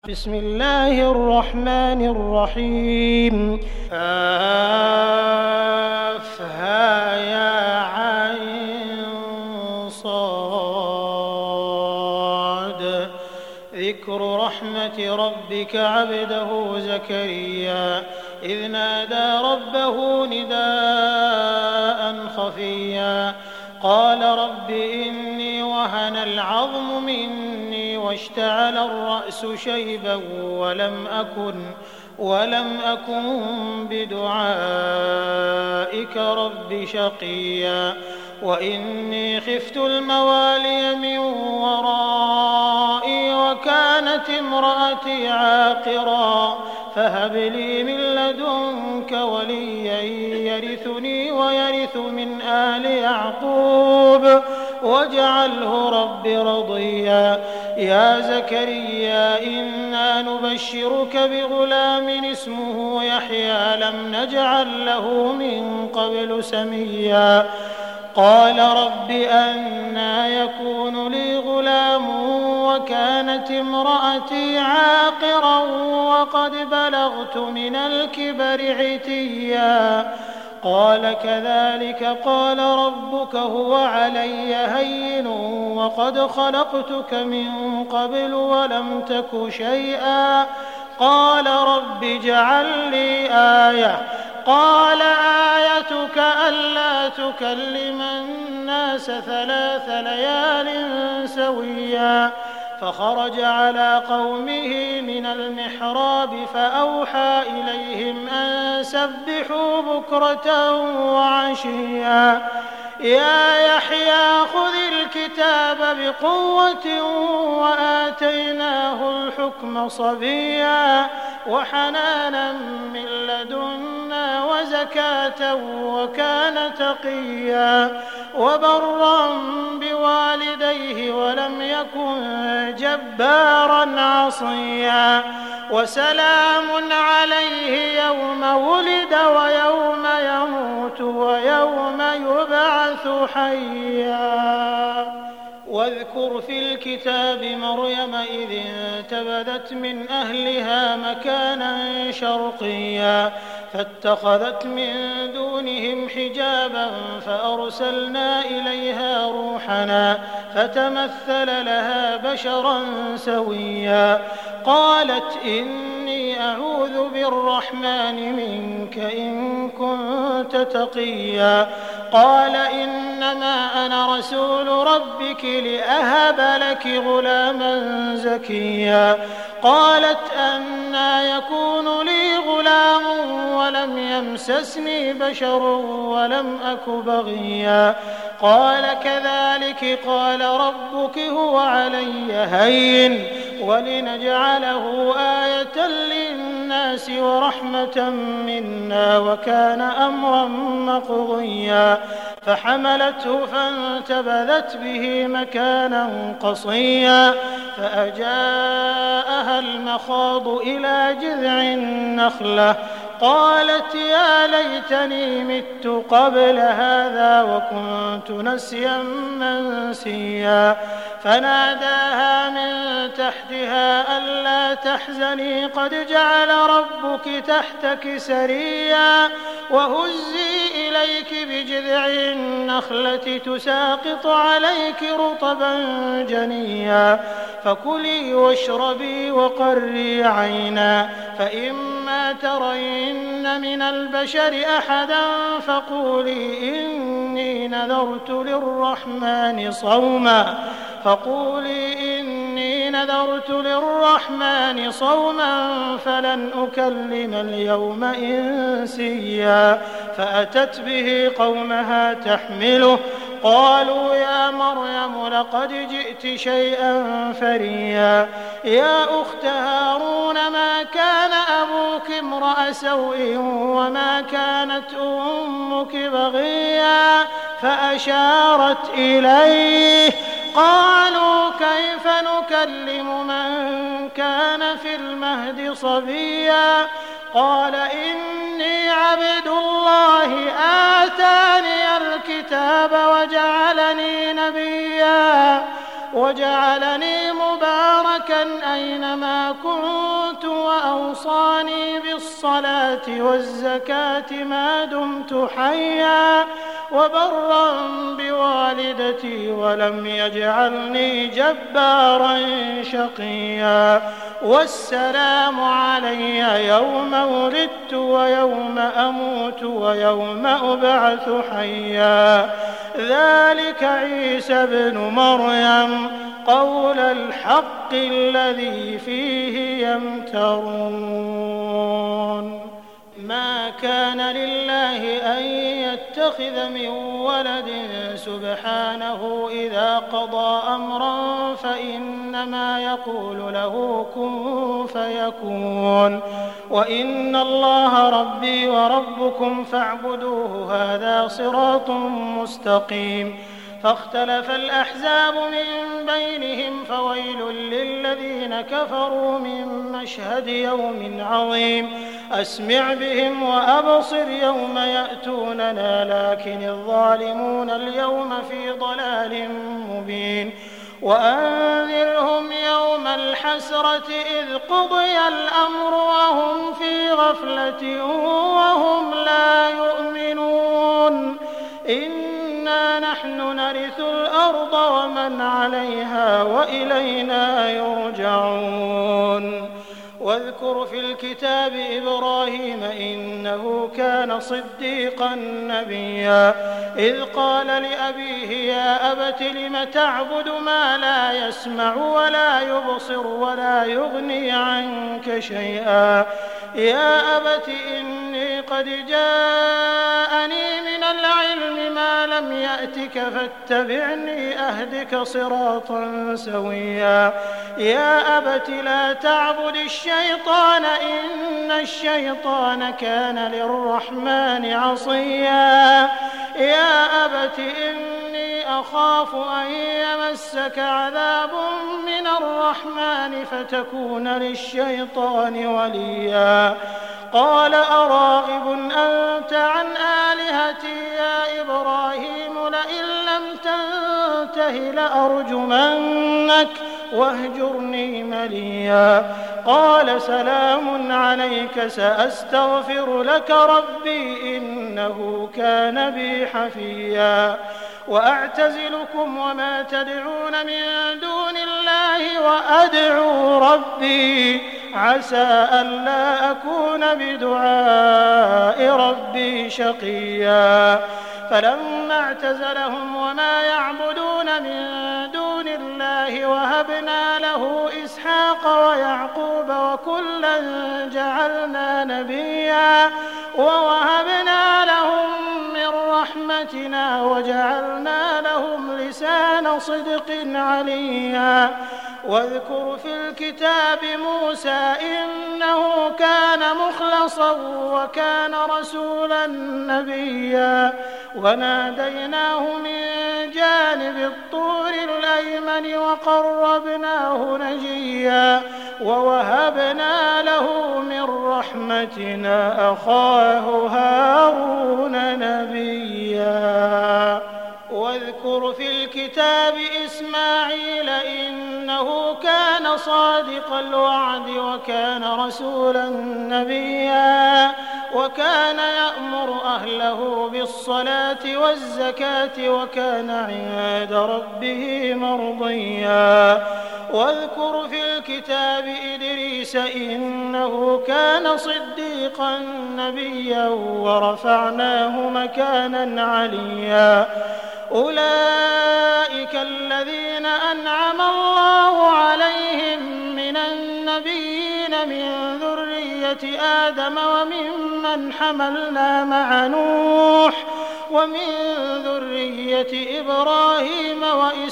بسم الله الرحمن الرحيم صاد ذكر رحمة ربك عبده زكريا إذ نادى ربه نداء خفيا قال رب إني وهن العظم مني واشتعل الرأس شيبا ولم أكن بدعائك رب شقيا وإني خفت الموالي من ورائي وكانت امرأتي عاقرا فهب لي من لدنك وليا يرثني ويرث من آل يعقوب واجعله رب رضيا يا زكريا إنا نبشرك بغلام اسمه يحيى لم نجعل له من قبل سميا قال رب أنى يكون لي غلام وكانت امرأتي عاقرا وقد بلغت من الكبر عتيا قال كذلك قال ربك هو علي هين وقد خلقتك من قبل ولم تك شيئا قال رب اجعل لي آية قال آيتك ألا تكلم الناس 3 ليال سويا فخرج على قومه من المحراب فأوحى إليهم أن سبحوا بكرة وعشيا يا يحيى خذ الكتاب بقوة وآتيناه الحكم صبيا وحنانا من لدنا وزكاة وكان تقيا وبرا بوالديه ولم يكن جبارا عصيا وسلام عليه يوم ولد ويوم يموت ويوم يبعث حيا واذكر في الكتاب مريم إذ انتبذت من أهلها مكانا شرقيا فاتخذت من دونهم حجابا فأرسلنا إليها روحنا فتمثل لها بشرا سويا قالت إني أعوذ بالرحمن منك إن كنت تقيا قال إنما أنا رسول ربك لأهب لك غلاما زكيا قالت أنى يكون لي غلام ولم يمسسني بشر ولم أك بغيا قال كذلك قال ربك هو علي هين ولنجعله آية للناس ورحمة منا وكان أمرا مقضيا فحملته فانتبذت به مكانا قصيا فأجاءها المخاض إلى جذع النخلة قالت يا ليتني مت قبل هذا وكنت نسيا منسيا فناداها من تحتها ألا تحزني قد جعل ربك تحتك سريا وهزي إليك بجذع النخلة تساقط عليك رطبا جنيا فكلي واشربي وقري عينا فإما ترين من البشر أحدا فقولي إني نذرت للرحمن صوما فلن أكلم اليوم إنسيا فأتت به قومها تحمله قالوا يا مريم لقد جئت شيئا فريا يا أخت هارون ما كان أبوك امرأ سوء وما كانت أمك بغيا فأشارت إليه قالوا كيف نكلم من كان في المهد صبيا قال إني عبد الله آتاني الكتاب وجعلني نبيا وجعلني مباركا أينما كنت وأوصاني بالصلاة والزكاة ما دمت حيا وبرا بوالدتي ولم يجعلني جبارا شقيا والسلام علي يوم ولدت ويوم أموت ويوم أبعث حيا ذلك عيسى ابن مريم قول الحق الذي فيه يمترون ما كان لله أن يتخذ من ولد سبحانه إذا قضى أمرا فإنما يقول له كن فيكون وإن الله ربي وربكم فاعبدوه هذا صراط مستقيم فاختلف الأحزاب من بينهم فويل للذين كفروا من مشهد يوم عظيم أسمع بهم وأبصر يوم يأتوننا لكن الظالمون اليوم في ضلال مبين وأنذرهم يوم الحسرة إذ قضي الأمر وهم في غفلة وهم لا يؤمنون إنا نحن نرث الأرض ومن عليها وإلينا يرجعون واذكر في الكتاب إبراهيم إنه كان صديقا نبيا إذ قال لأبيه يا أبت لم تعبد ما لا يسمع ولا يبصر ولا يغني عنك شيئا يا أبت إني قد جاءني من العلم ما لم يأتك فاتبعني أهدك صراطا سويا يا أبت لا تعبد الشيطان إن الشيطان كان للرحمن عصيا يا أبت إني أخاف أن يمسك عذاب من الرحمن فتكون للشيطان وليا قال أراغب أنت عن آلهتي يا إبراهيم لئن لم تنته لأرجمنك واهجرني مليا قال سلام عليك سأستغفر لك ربي إنه كان بي حفيا وأعتزلكم وما تدعون من دون الله وأدعو ربي عسى ألا أكون بدعاء ربي شقيا فلما اعتزلهم وما يعبدون من دون الله وهبنا له إسحاق ويعقوب وكلا جعلنا نبيا ووهبنا لهم من رحمتنا وجعلنا لهم لسان صدق عليا واذكر في الكتاب موسى إنه كان مخلصا وكان رسولا نبيا وناديناه من جانب الطور الأيمن وقربناه نجيا ووهبنا له من رحمتنا أخاه هارون نبيا واذكر في الكتاب إسماعيل إنه كان صادق الوعد وكان رسولا نبيا وكان يأمر أهله بالصلاة والزكاة وكان عند ربه مرضيا واذكر في الكتاب إدريس إنه كان صديقا نبيا ورفعناه مكانا عليا أولئك الذين أنعم الله عليهم من النبيين من ذرية آدم وممن حملنا مع نوح ومن ذرية إبراهيم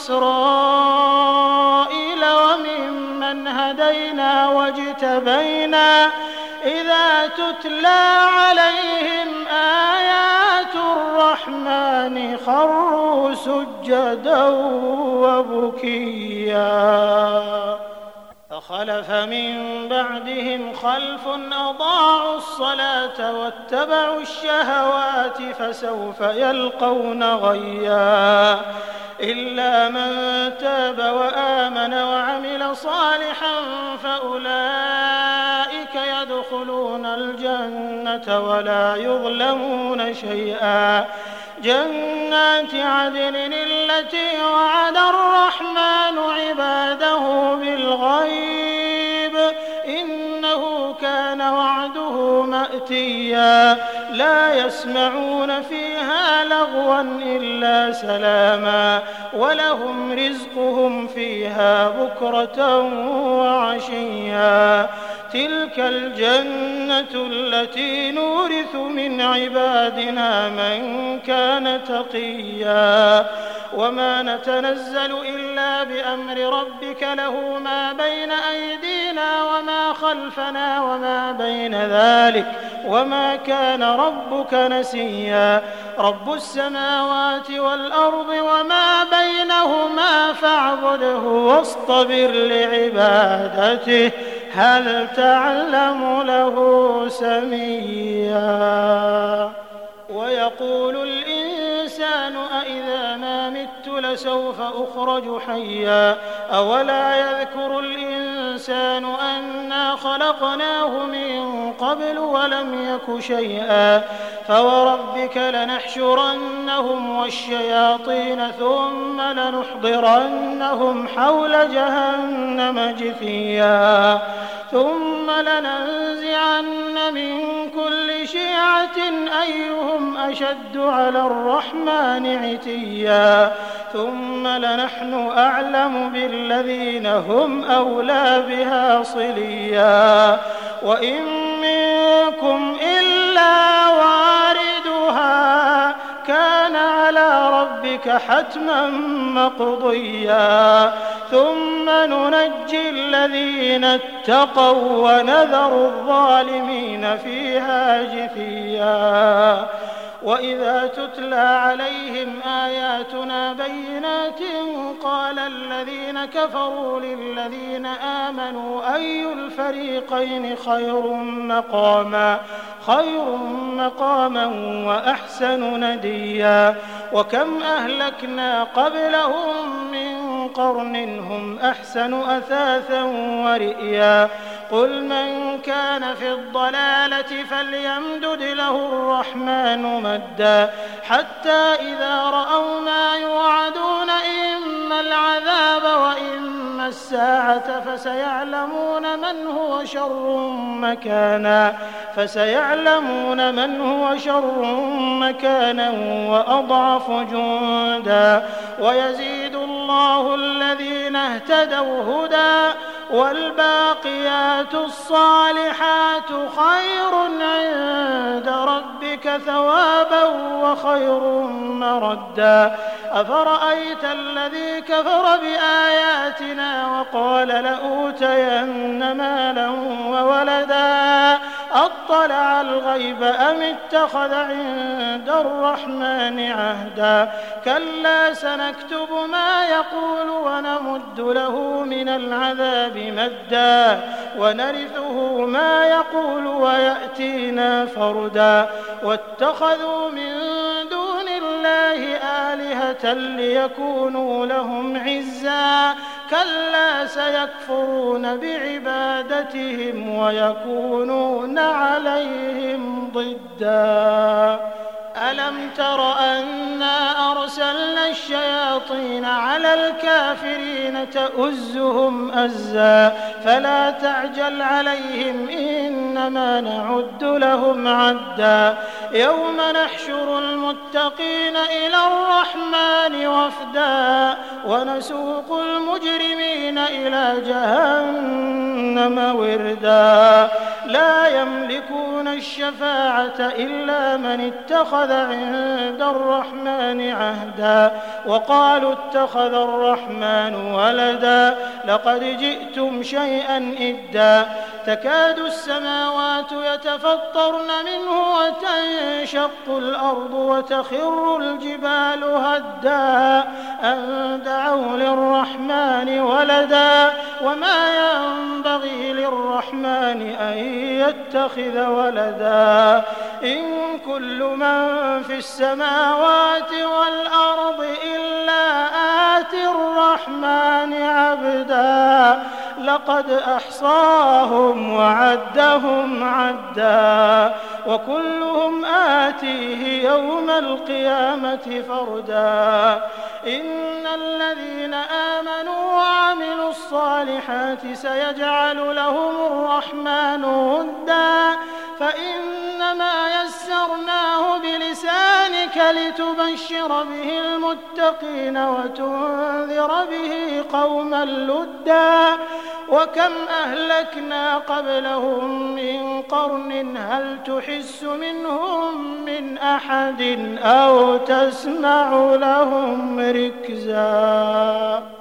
وإسرائيل وممن هدينا واجتبينا إذا تتلى عليهم آيات الرحمن خروا سجدا وبكيا فخلف من بعدهم خلف أضاعوا الصلاة واتبعوا الشهوات فسوف يلقون غيا إلا من تاب وآمن وعمل صالحا فأولئك يدخلون الجنة ولا يظلمون شيئا. جنات عدن التي وعد الرحمن عباده بالغيب إنه كان وعده مأتيا. لا يسمعون فيها لغوا إلا سلاما ولهم رزقهم فيها بكرة وعشيا. تلك الجنة التي نورث من عبادنا من كان تقيا. وما نتنزل إلا بأمر ربك له ما بين أيدينا وما خلفنا وما بين ذلك وما كان ربك نسيا. رب السماوات والأرض وما بينهما فاعبده واصطبر لعبادته هل تعلم له سميا. ويقول الإنسان أإذا ما مت لسوف أخرج حيا. أولا يذكر الإنسان أنا خلقناه من قبل ولم يك شيئا. فوربك لنحشرنهم والشياطين ثم لنحضرنهم حول جهنم جثيا. ثم لننزعن من كل شيعة أيهم أشد على الرحمن عتيا. ثم لنحن أعلم بالذين هم أولى بها صليا. وإن منكم إلا واردها كان على ربك حتما مقضيا. ثم ننجي الذين اتقوا ونذر الظالمين فيها جثيا. وإذا تتلى عليهم آياتنا بينات قال الذين كفروا للذين آمنوا أي الفريقين خير مقاما وأحسن نديا. وكم أهلكنا قبلهم من قرن هم أحسن أثاثا ورئيا. قل من كان في الضلالة فليمدد له الرحمن مدا حتى إذا رأوا ما يوعدون إما العذاب وإما الساعة فسيعلمون من هو شر مكانا وأضعف جندا. ويزيد الله الذين اهتدوا هدى والباقيات الصالحات خير عند ربك ثوابا وخير مردا. أفرأيت الذي كفر بآياتنا وقال لأوتين مالا وولدا أطلع الغيب أم اتخذ عند الرحمن عهدا. كلا سنكتب ما يقول ونمد له من العذاب مدا ونرثه ما يقول ويأتينا فردا. واتخذوا من دون الله آلهة ليكونوا لهم عزا. كلا سيكفرون بعبادتهم ويكونون عليهم ضدا. ألم تر أنا أرسلنا الشياطين على الكافرين تؤزهم أزا فلا تعجل عليهم إنما نعد لهم عدا. يوم نحشر المتقين إلى الرحمن وفدا ونسوق المجرمين إلى جهنم وردا. لا يملكون الشفاعة إلا من اتخذ عند الرحمن عهدا. وقالوا اتخذ الرحمن ولدا لقد جئتم شيئا إدا. تكاد السماوات يتفطرن منه وتنشق الأرض وتخر الجبال هدا أن دعوا للرحمن ولدا وما ينبغي للرحمن أن يتخذ ولدا. إن كل من في السماوات والأرض إلا آتي الرحمن عبدا لقد أحصاهم وعدهم عدا وكلهم آتيه يوم القيامة فردا إن الذين آمنوا وعملوا الصالحات سيجعل لهم الرحمن ودا فإنما يسرناه بلسانك لتبشر به المتقين وتنذر به قوما لدا وكم أهلكنا قبلهم من قرن هل تحس منهم من أحد أو تسمع لهم ركزا.